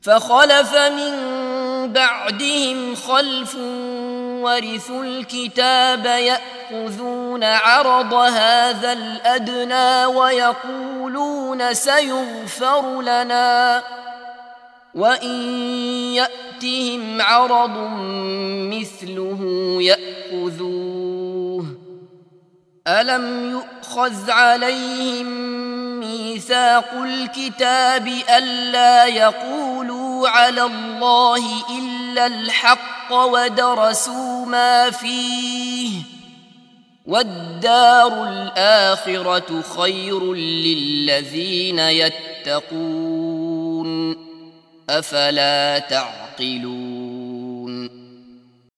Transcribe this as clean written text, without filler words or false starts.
فخلف من بعدهم خلف ورثوا الكتاب يأخذون عرض هذا الأدنى ويقولون سيغفر لنا، وإن يأتهم عرض مثله يأخذوه. ألم يؤخذ عليهم ميثاق الكتاب ألا يقولوا على الله إلا الحق ودرسوا ما فيه، والدار الآخرة خير للذين يتقون، أفلا تعقلون؟